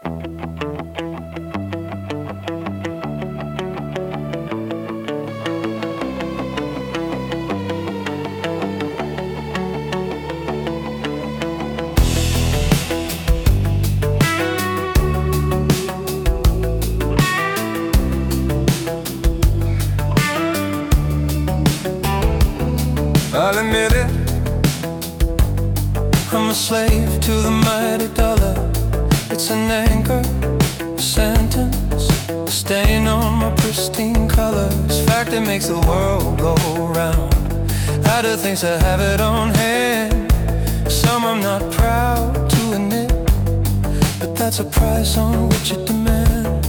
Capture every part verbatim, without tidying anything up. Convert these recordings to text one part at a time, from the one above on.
I'll admit it, I'm a slave to the mighty dollar. It's an anchor, a sentence, a stain on my pristine colors. Fact that makes the world go round. I do things to have it on hand. Some I'm not proud to admit, but that's a price on which it demands.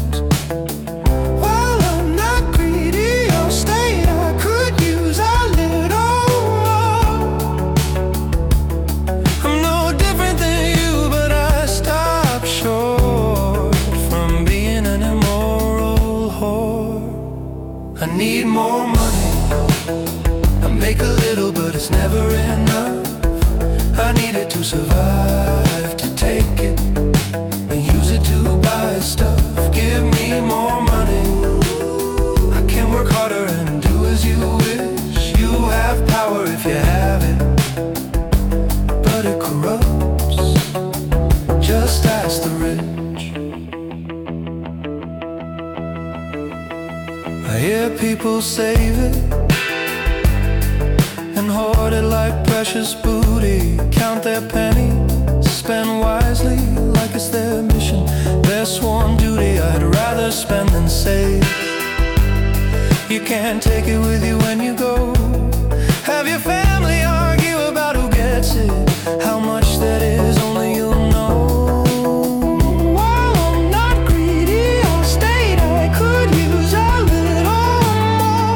While I'm not greedy or state, I could use a little more. I'm no different than you, but I stop short from being an immoral whore. I need more money. I make a little, but it's never enough. I need it to survive, to take it and use it to buy stuff. Give me more money. I can work harder and do as you wish. You have power if you have it, but it corrupts. Just ask the rich. I hear people save it and hoard it like precious booty. Count their pennies, spend wisely like it's their mission, their sworn duty. I'd rather spend than save. You can't take it with you when you go. Have your family argue about who gets it. How much that is, only you'll know. While I'm not greedy or state, I could use a little more.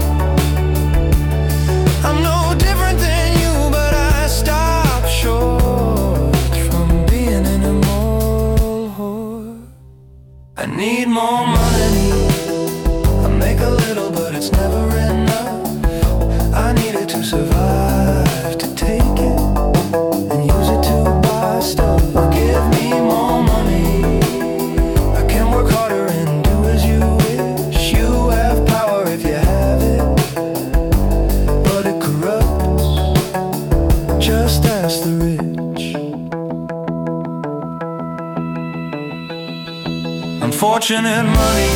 I'm no different than you, but I stop short from being an immoral whore. I need more money. I make a little, but it's never enough. I need it to survive, to take it and use it to buy stuff. Give me more money. I can work harder and do as you wish. You have power if you have it, but it corrupts. Just ask the rich. Unfortunate money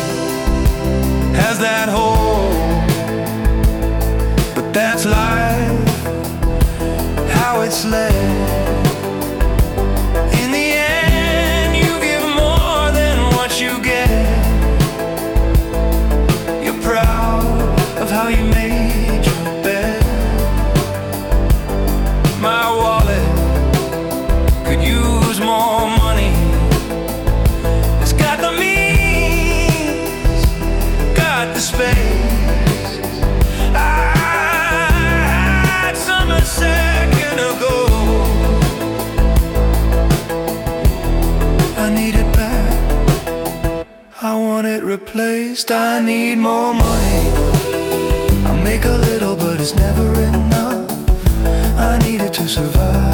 has that hold, but that's life, how it's led. In the end, you give more than what you get. You're proud of how you made your bed. My wallet could use more money. It's got the means, got the space. I had some a second ago. I need it back, I want it replaced. I need more money. I make a little, but it's never enough. I need it to survive.